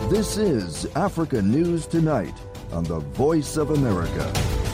This is Africa News Tonight on the Voice of America.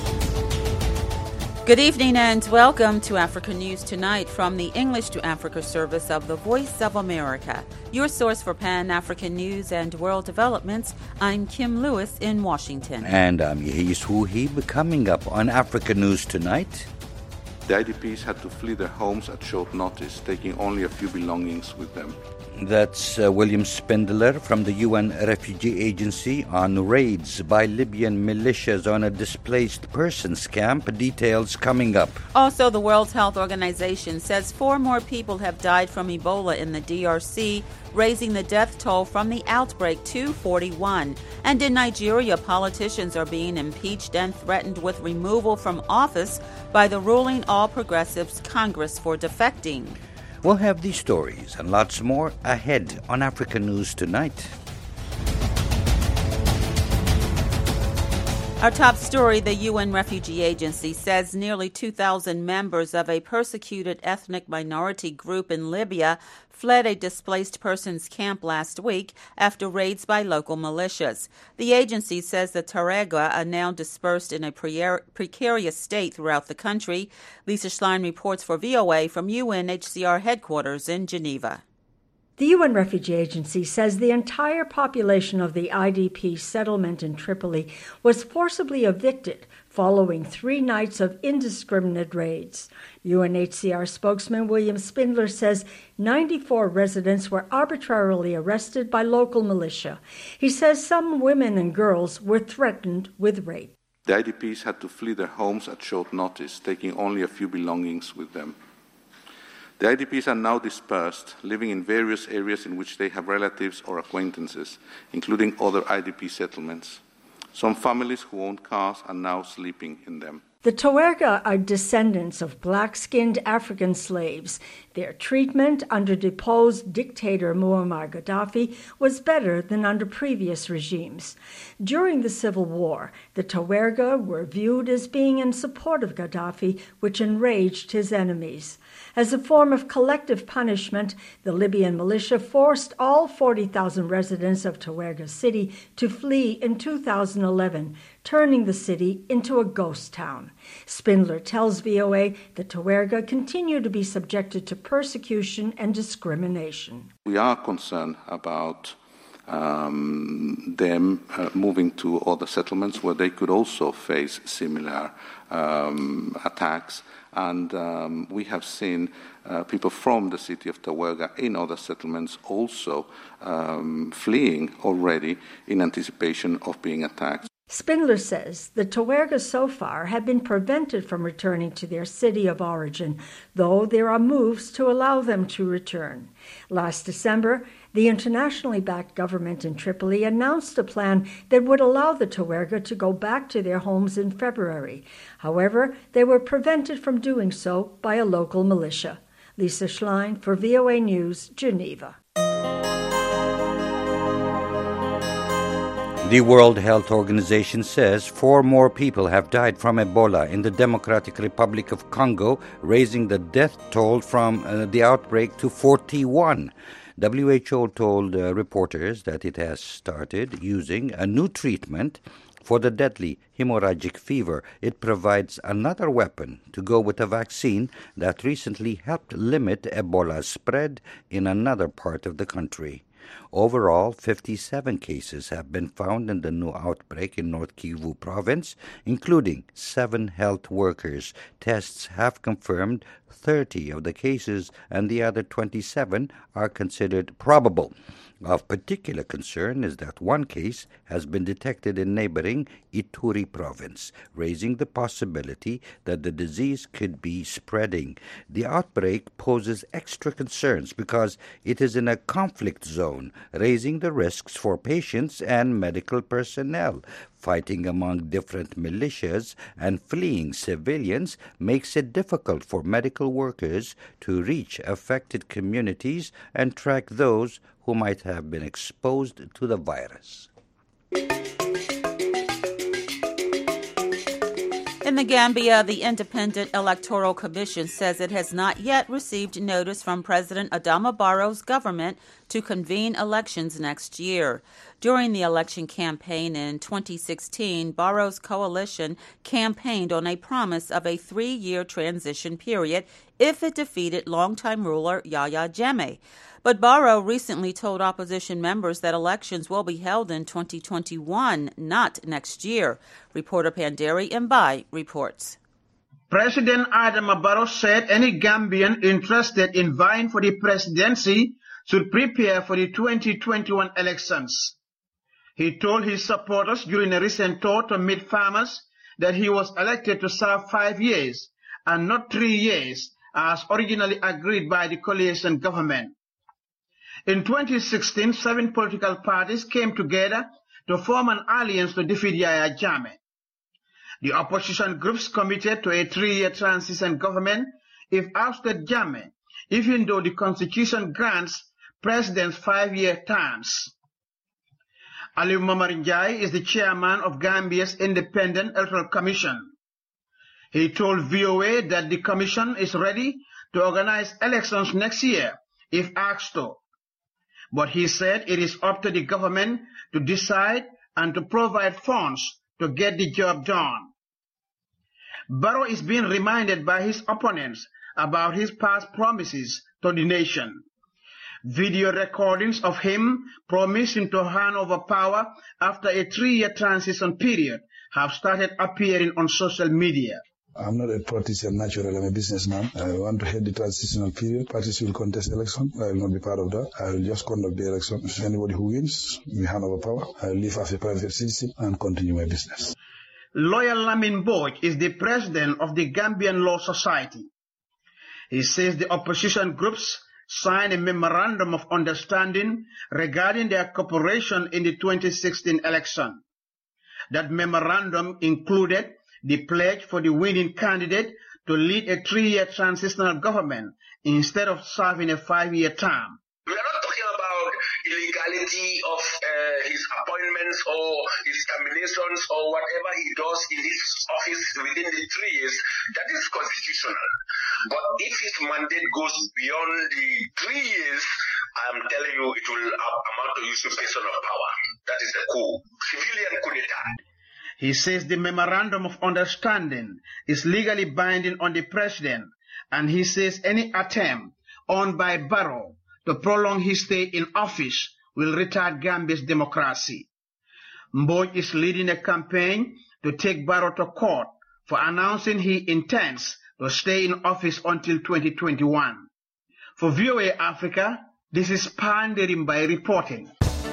Good evening and welcome to Africa News Tonight from the English to Africa service of the Voice of America, your source for Pan-African news and world developments. I'm Kim Lewis in Washington. And I'm Yehis Wuhib. Coming up on Africa News Tonight. The IDPs had to flee their homes at short notice, taking only a few belongings with them. That's William Spindler from the UN Refugee Agency on raids by Libyan militias on a displaced persons camp. Details coming up. Also, the World Health Organization says 4 more people have died from Ebola in the DRC, raising the death toll from the outbreak to 41. And in Nigeria, politicians are being impeached and threatened with removal from office by the ruling All Progressives Congress for defecting. We'll have these stories and lots more ahead on Africa News Tonight. Our top story, the UN Refugee Agency says nearly 2,000 members of a persecuted ethnic minority group in Libya fled a displaced persons camp last week after raids by local militias. The agency says the Tuareg are now dispersed in a precarious state throughout the country. Lisa Schlein reports for VOA from UNHCR headquarters in Geneva. The UN Refugee Agency says the entire population of the IDP settlement in Tripoli was forcibly evicted following 3 nights of indiscriminate raids. UNHCR spokesman William Spindler says 94 residents were arbitrarily arrested by local militia. He says some women and girls were threatened with rape. The IDPs had to flee their homes at short notice, taking only a few belongings with them. The IDPs are now dispersed, living in various areas in which they have relatives or acquaintances, including other IDP settlements. Some families who own cars are now sleeping in them. The Tuareg are descendants of black-skinned African slaves. Their treatment under deposed dictator Muammar Gaddafi was better than under previous regimes. During the civil war, the Tuareg were viewed as being in support of Gaddafi, which enraged his enemies. As a form of collective punishment, the Libyan militia forced all 40,000 residents of Tuareg City to flee in 2011, turning the city into a ghost town. Spindler tells VOA the Tuareg continue to be subjected to persecution and discrimination. We are concerned about them moving to other settlements where they could also face similar attacks. And we have seen people from the city of Tuareg in other settlements also fleeing already in anticipation of being attacked. Spindler says the Tuareg so far have been prevented from returning to their city of origin, though there are moves to allow them to return. Last December, the internationally backed government in Tripoli announced a plan that would allow the Tuareg to go back to their homes in February. However, they were prevented from doing so by a local militia. Lisa Schlein for VOA News, Geneva. The World Health Organization says 4 more people have died from Ebola in the Democratic Republic of Congo, raising the death toll from the outbreak to 41. WHO told reporters that it has started using a new treatment for the deadly hemorrhagic fever. It provides another weapon to go with a vaccine that recently helped limit Ebola's spread in another part of the country. Overall, 57 cases have been found in the new outbreak in North Kivu province, including 7 health workers. Tests have confirmed 30 of the cases, and the other 27 are considered probable. Of particular concern is that 1 case has been detected in neighboring Ituri province, raising the possibility that the disease could be spreading. The outbreak poses extra concerns because it is in a conflict zone, raising the risks for patients and medical personnel. Fighting among different militias and fleeing civilians makes it difficult for medical workers to reach affected communities and track those who might have been exposed to the virus. In the Gambia, the Independent Electoral Commission says it has not yet received notice from President Adama Barrow's government to convene elections next year. During the election campaign in 2016, Barrow's coalition campaigned on a promise of a 3-year transition period if it defeated longtime ruler Yahya Jammeh. But Barrow recently told opposition members that elections will be held in 2021, not next year. Reporter Panderi Mbai reports. President Adama Barrow said any Gambian interested in vying for the presidency should prepare for the 2021 elections. He told his supporters during a recent tour to meet farmers that he was elected to serve 5 years and not 3 years as originally agreed by the coalition government. In 2016, 7 political parties came together to form an alliance to defeat Yahya Jammeh. The opposition groups committed to a 3-year transition government if ousted Jammeh, even though the constitution grants presidents 5-year terms. Aliu Momar Njie is the chairman of Gambia's Independent Electoral Commission. He told VOA that the commission is ready to organize elections next year if asked to. But he said it is up to the government to decide and to provide funds to get the job done. Barrow is being reminded by his opponents about his past promises to the nation. Video recordings of him promising to hand over power after a 3-year transition period have started appearing on social media. I'm not a politician naturally, I'm a businessman. I want to head the transitional period. Parties will contest election. I will not be part of that. I will just conduct the election. If anybody who wins, we hand over power. I will live as a private citizen and continue my business. Lawyer Lamin Boj is the president of the Gambian Law Society. He says the opposition groups signed a memorandum of understanding regarding their cooperation in the 2016 election. That memorandum included the pledge for the winning candidate to lead a 3-year transitional government instead of serving a 5-year term. We are not talking about illegality of his appointments or his terminations or whatever he does in his office within the 3 years. That is constitutional. But if his mandate goes beyond the 3 years, I'm telling you, it will amount to usurpation of power. That is a coup, civilian coup d'etat. He says the memorandum of understanding is legally binding on the president, and he says any attempt on by Barrow to prolong his stay in office will retard Gambia's democracy. Mboj is leading a campaign to take Barrow to court for announcing he intends to stay in office until 2021. For VOA Africa, this is Panderi Mbai reporting.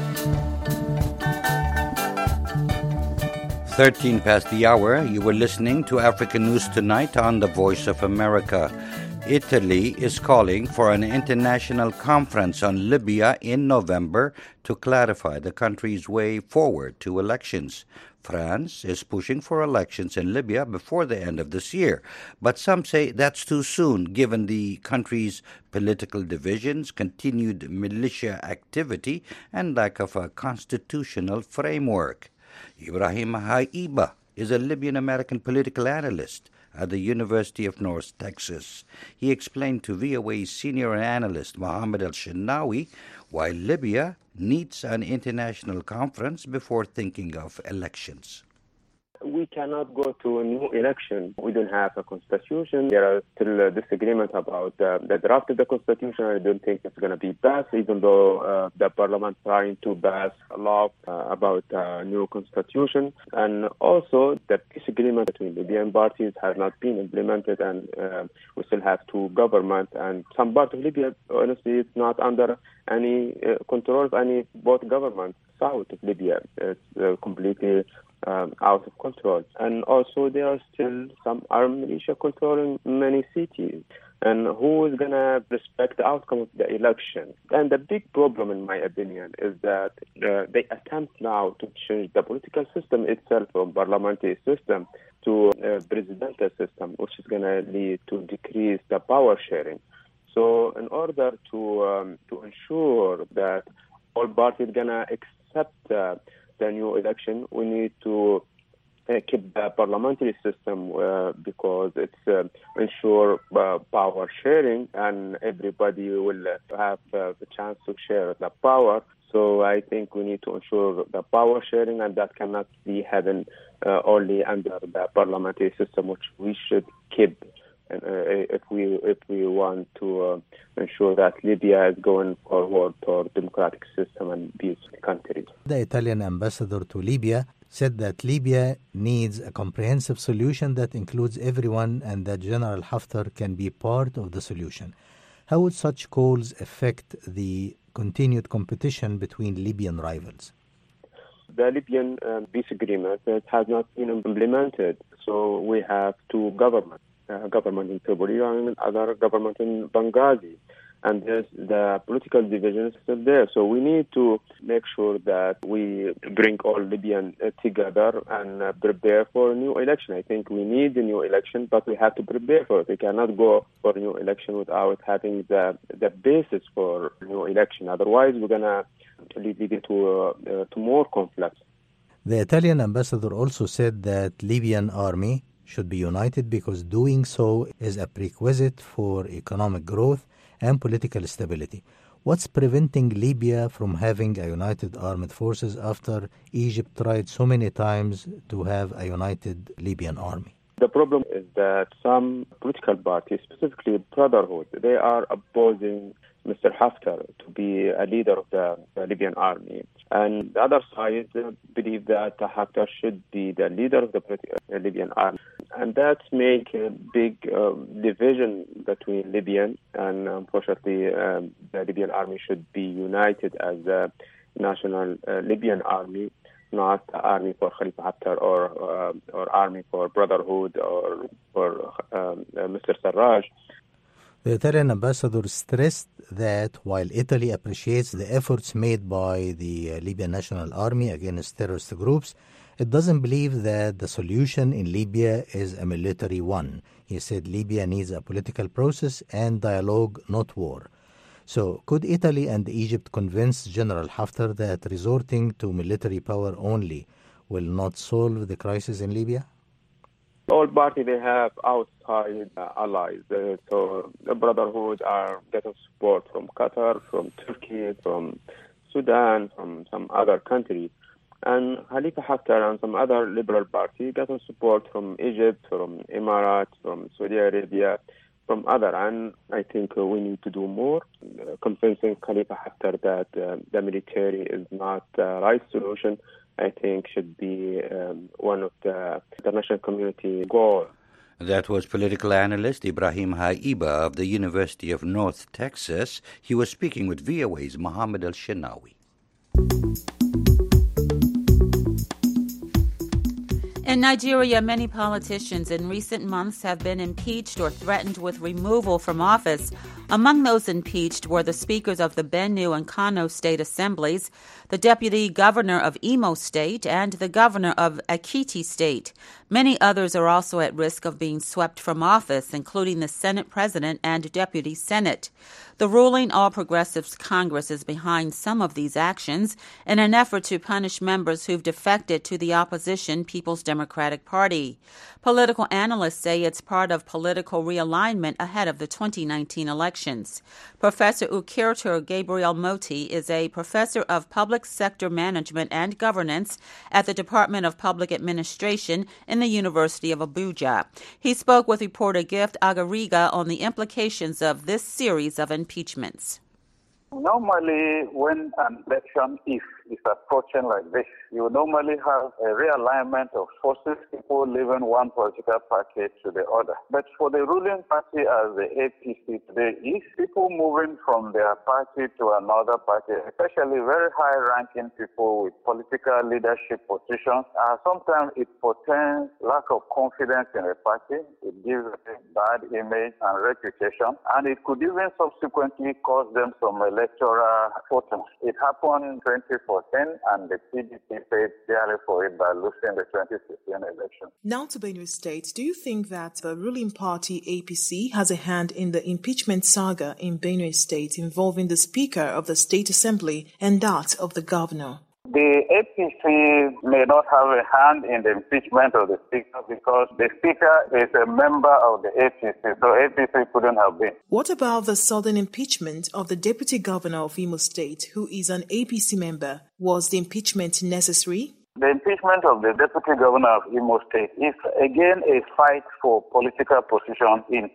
13 past the hour, you were listening to African News Tonight on the Voice of America. Italy is calling for an international conference on Libya in November to clarify the country's way forward to elections. France is pushing for elections in Libya before the end of this year, but some say that's too soon given the country's political divisions, continued militia activity, and lack of a constitutional framework. Ibrahim Haiba is a Libyan-American political analyst at the University of North Texas. He explained to VOA's senior analyst Mohammed El-Shenawi why Libya needs an international conference before thinking of elections. We cannot go to a new election. We don't have a constitution. There are still disagreements about the draft of the constitution. I don't think it's going to be passed, even though the parliament is trying to pass a law about a new constitution. And also, the peace agreement between Libyan parties has not been implemented, and we still have two governments. And some part of Libya, honestly, it's not under any control of any both governments. South of Libya, it's completely out of control. And also there are still some armed militia controlling many cities. And who is going to respect the outcome of the election? And the big problem, in my opinion, is that they attempt now to change the political system itself from parliamentary system to a presidential system, which is going to lead to decrease the power sharing. So in order to ensure that all parties are going to accept the new election, we need to keep the parliamentary system because it's ensure power sharing, and everybody will have the chance to share the power. So I think we need to ensure the power sharing, and that cannot be happened only under the parliamentary system, which we should keep. If we want to ensure that Libya is going forward toward democratic system and peaceful country. The Italian ambassador to Libya said that Libya needs a comprehensive solution that includes everyone and that General Haftar can be part of the solution. How would such calls affect the continued competition between Libyan rivals? The Libyan peace agreement has not been implemented, so we have two governments. Government in Tripoli and other government in Benghazi. And the political division is still there. So we need to make sure that we bring all Libyans together and prepare for a new election. I think we need a new election, but we have to prepare for it. We cannot go for a new election without having the basis for a new election. Otherwise, we're going to lead Libya to more conflicts. The Italian ambassador also said that Libyan army should be united because doing so is a prerequisite for economic growth and political stability. What's preventing Libya from having a united armed forces after Egypt tried so many times to have a united Libyan army? The problem is that some political parties, specifically Brotherhood, they are opposing Mr. Haftar to be a leader of the Libyan army. And the other side believe that Haftar should be the leader of the Libyan army. And that makes a big division between Libyan, and unfortunately the Libyan army should be united as a national Libyan army, not army for Khalifa Haftar or army for Brotherhood or for Mr. Sarraj. The Italian ambassador stressed that while Italy appreciates the efforts made by the Libyan National Army against terrorist groups, it doesn't believe that the solution in Libya is a military one. He said Libya needs a political process and dialogue, not war. So could Italy and Egypt convince General Haftar that resorting to military power only will not solve the crisis in Libya? All parties, they have outside allies. So the Brotherhood are getting support from Qatar, from Turkey, from Sudan, from some other countries. And Khalifa Haftar and some other liberal parties getting support from Egypt, from Emirates, from Saudi Arabia, from other. And I think we need to do more, convincing Khalifa Haftar that the military is not the right solution. I think should be one of the international community goals. That was political analyst Ibrahim Haiba of the University of North Texas. He was speaking with VOA's Mohammed Al-Shenawi. In Nigeria, many politicians in recent months have been impeached or threatened with removal from office. Among those impeached were the speakers of the Benue and Kano state assemblies, the deputy governor of Imo State, and the governor of Ekiti State. Many others are also at risk of being swept from office, including the Senate president and deputy Senate. The ruling All Progressives Congress is behind some of these actions in an effort to punish members who've defected to the opposition People's Democratic Party. Political analysts say it's part of political realignment ahead of the 2019 elections. Professor Ukirtur Gabriel Moti is a professor of public sector management and governance at the Department of Public Administration in the University of Abuja. He spoke with reporter Gift Agariga on the implications of this series of impeachments. Normally, when an election is approaching like this, you normally have a realignment of forces, people leaving one political party to the other. But for the ruling party as the APC today is people moving from their party to another party, especially very high-ranking people with political leadership positions. Sometimes it portends lack of confidence in the party. It gives a bad image and reputation, and it could even subsequently cause them some electoral voting. It happened in 2014, and the PDP paid dearly for it by losing the 2016 election. Now to Benue State, do you think that the ruling party APC has a hand in the impeachment saga in Benue State involving the Speaker of the State Assembly and that of the Governor? The APC may not have a hand in the impeachment of the Speaker because the Speaker is a member of the APC, so APC couldn't have been. What about the sudden impeachment of the Deputy Governor of Imo State, who is an APC member? Was the impeachment necessary? The impeachment of the Deputy Governor of Imo State is again a fight for political position in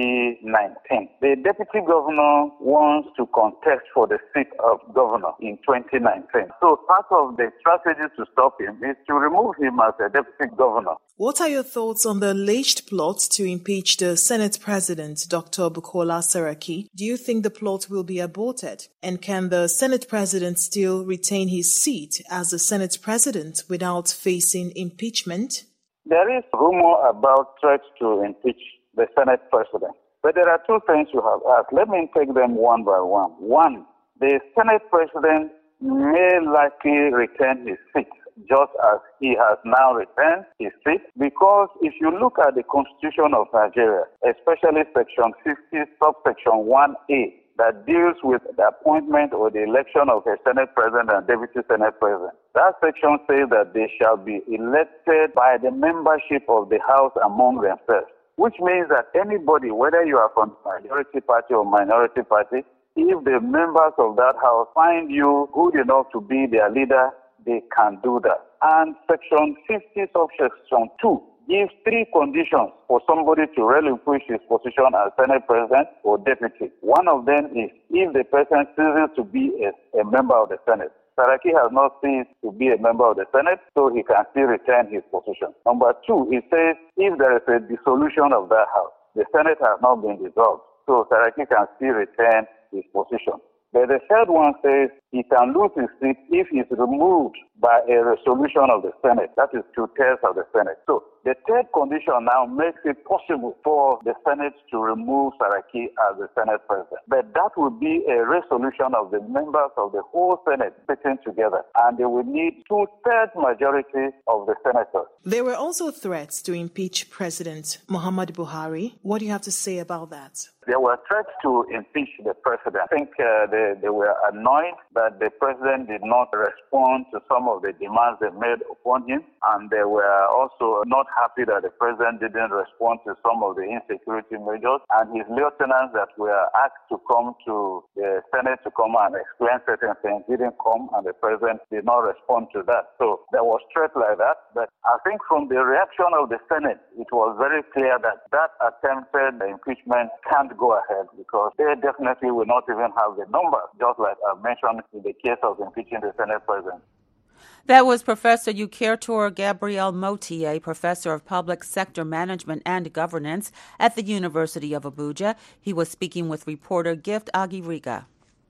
2019. The Deputy Governor wants to contest for the seat of Governor in 2019. So part of the strategy to stop him is to remove him as a Deputy Governor. What are your thoughts on the alleged plot to impeach the Senate President, Dr. Bukola Saraki? Do you think the plot will be aborted? And can the Senate President still retain his seat as the Senate President without facing impeachment? There is rumor about threats to impeach the Senate President. But there are two things you have asked. Let me take them one by one. One, the Senate President may likely retain his seat, just as he has now retained his seat, because if you look at the Constitution of Nigeria, especially Section 50, subsection 1A, that deals with the appointment or the election of a Senate President and Deputy Senate President, that section says that they shall be elected by the membership of the House among themselves, which means that anybody, whether you are from majority party or minority party, if the members of that House find you good enough to be their leader, they can do that. And Section 50, subsection 2, gives three conditions for somebody to relinquish his position as Senate President or Deputy. One of them is if the person ceases to be a member of the Senate. Saraki has not ceased to be a member of the Senate, so he can still retain his position. Number two, it says if there is a dissolution of that House, the Senate has not been dissolved, so Saraki can still retain his position. But the third one says he can lose his seat if he's removed by a resolution of the Senate. That is 2/3 of the Senate. So the third condition now makes it possible for the Senate to remove Saraki as the Senate President. But that would be a resolution of the members of the whole Senate sitting together, and they would need 2/3 majority of the senators. There were also threats to impeach President Muhammadu Buhari. What do you have to say about that? There were threats to impeach the president. I think they were annoyed that the president did not respond to some of the demands they made upon him, and they were also not happy that the president didn't respond to some of the insecurity measures, and his lieutenants that were asked to come to the Senate to come and explain certain things didn't come, and the president did not respond to that. So there was threat like that, but I think from the reaction of the Senate, it was very clear that that attempted impeachment can't go ahead because they definitely will not even have the numbers, just like I mentioned in the case of impeaching the Senate President. That was Professor Ukertor Gabriel Moti, a professor of public sector management and governance at the University of Abuja. He was speaking with reporter Gift Agiriga.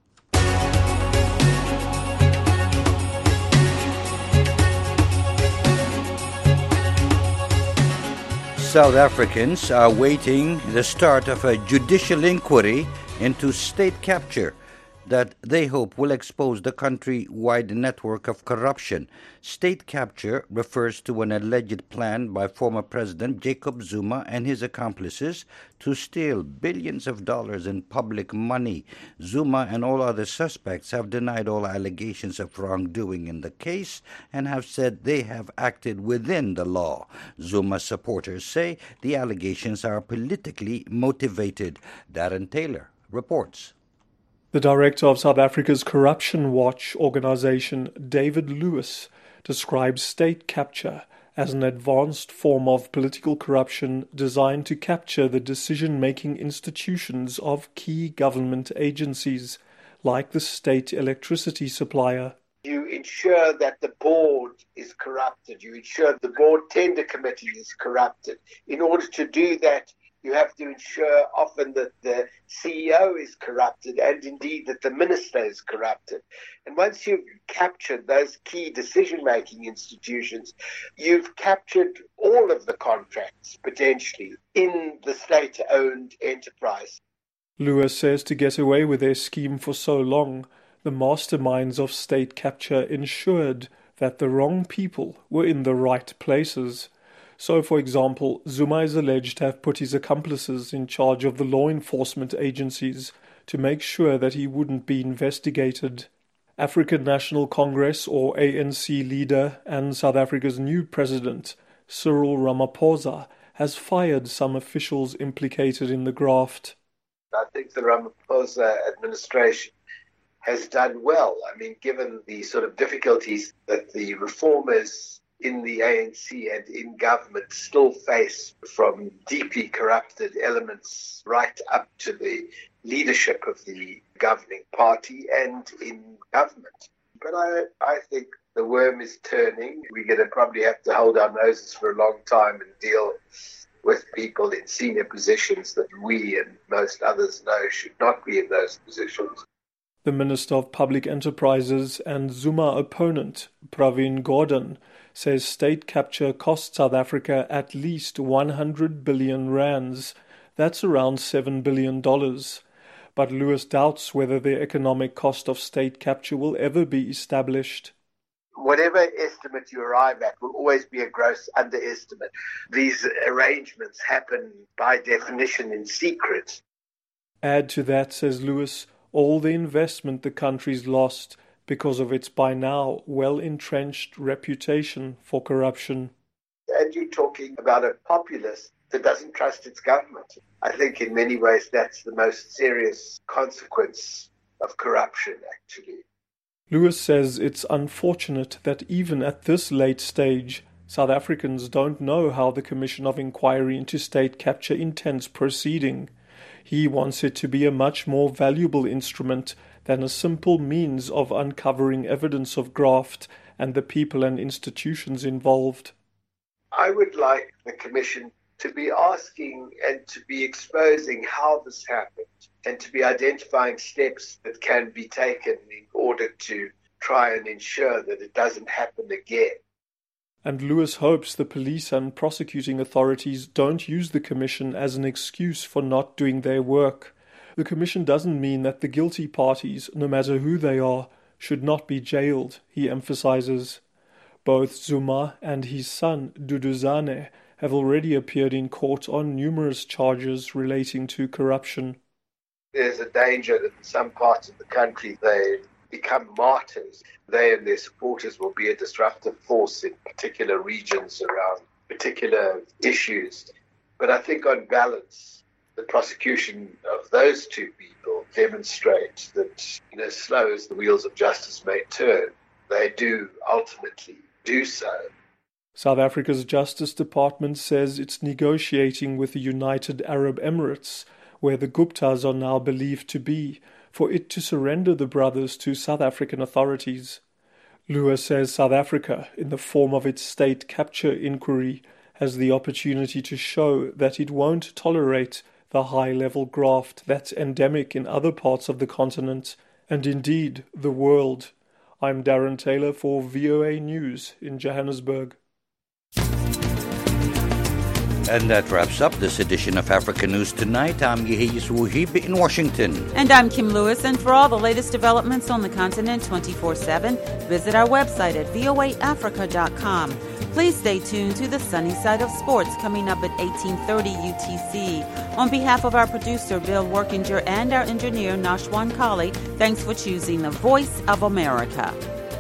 South Africans are waiting the start of a judicial inquiry into state capture that they hope will expose the country-wide network of corruption. State capture refers to an alleged plan by former President Jacob Zuma and his accomplices to steal billions of dollars in public money. Zuma and all other suspects have denied all allegations of wrongdoing in the case and have said they have acted within the law. Zuma's supporters say the allegations are politically motivated. Darren Taylor reports. The director of South Africa's Corruption Watch organization, David Lewis, describes state capture as an advanced form of political corruption designed to capture the decision-making institutions of key government agencies, like the state electricity supplier. You ensure that the board is corrupted. You ensure the board tender committee is corrupted. In order to do that, you have to ensure often that the CEO is corrupted and indeed that the minister is corrupted. And once you've captured those key decision-making institutions, you've captured all of the contracts, potentially, in the state-owned enterprise. Lewis says to get away with their scheme for so long, the masterminds of state capture ensured that the wrong people were in the right places. So, for example, Zuma is alleged to have put his accomplices in charge of the law enforcement agencies to make sure that he wouldn't be investigated. African National Congress, or ANC, leader and South Africa's new president, Cyril Ramaphosa, has fired some officials implicated in the graft. I think the Ramaphosa administration has done well. I mean, given the sort of difficulties that the reformers in the ANC and in government still face from deeply corrupted elements right up to the leadership of the governing party and in government. But I think the worm is turning. We're going to probably have to hold our noses for a long time and deal with people in senior positions that we and most others know should not be in those positions. The Minister of Public Enterprises and Zuma opponent, Pravin Gordhan, says state capture cost South Africa at least 100 billion rands. That's around $7 billion. But Lewis doubts whether the economic cost of state capture will ever be established. Whatever estimate you arrive at will always be a gross underestimate. These arrangements happen by definition in secret. Add to that, says Lewis, all the investment the country's lost because of its by now well-entrenched reputation for corruption. And you're talking about a populace that doesn't trust its government. I think in many ways that's the most serious consequence of corruption, actually. Lewis says it's unfortunate that even at this late stage, South Africans don't know how the Commission of Inquiry into State Capture intends proceeding. He wants it to be a much more valuable instrument than a simple means of uncovering evidence of graft and the people and institutions involved. I would like the Commission to be asking and to be exposing how this happened and to be identifying steps that can be taken in order to try and ensure that it doesn't happen again. And Lewis hopes the police and prosecuting authorities don't use the Commission as an excuse for not doing their work. The Commission doesn't mean that the guilty parties, no matter who they are, should not be jailed, he emphasizes. Both Zuma and his son, Duduzane, have already appeared in court on numerous charges relating to corruption. There's a danger that in some parts of the country they become martyrs. They and their supporters will be a disruptive force in particular regions around particular issues. But I think on balance, the prosecution of those two people demonstrates that, as slow as the wheels of justice may turn, they do ultimately do so. South Africa's Justice Department says it's negotiating with the United Arab Emirates, where the Guptas are now believed to be, for it to surrender the brothers to South African authorities. Lewis says South Africa, in the form of its state capture inquiry, has the opportunity to show that it won't tolerate the high-level graft that's endemic in other parts of the continent, and indeed the world. I'm Darren Taylor for VOA News in Johannesburg. And that wraps up this edition of Africa News Tonight. I'm Yehiyas Wuhib in Washington. And I'm Kim Lewis. And for all the latest developments on the continent 24/7, visit our website at voaafrica.com. Please stay tuned to the Sunny Side of Sports coming up at 18:30 UTC. On behalf of our producer, Bill Workinger, and our engineer, Nashwan Kali, thanks for choosing the Voice of America.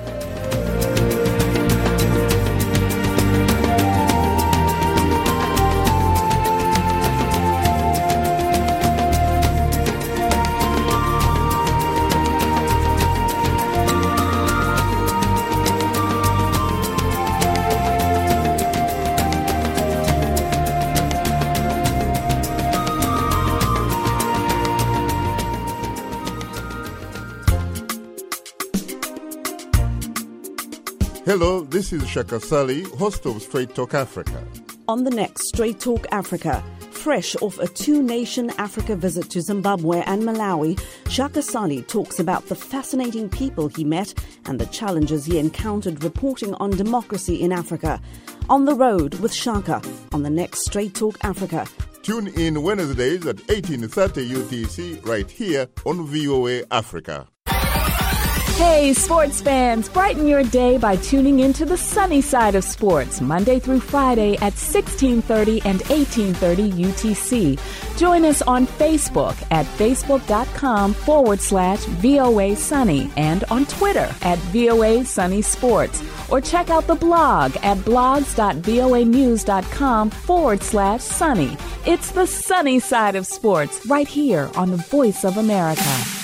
Hello, this is Shaka Sali, host of Straight Talk Africa. On the next Straight Talk Africa, fresh off a two-nation Africa visit to Zimbabwe and Malawi, Shaka Sali talks about the fascinating people he met and the challenges he encountered reporting on democracy in Africa. On the road with Shaka on the next Straight Talk Africa. Tune in Wednesdays at 18:30 UTC right here on VOA Africa. Hey, sports fans, brighten your day by tuning into the sunny side of sports, Monday through Friday at 1630 and 1830 UTC. Join us on Facebook at facebook.com/VOA Sunny and on Twitter at VOA Sunny Sports. Or check out the blog at blogs.voanews.com/sunny. It's the sunny side of sports right here on the Voice of America.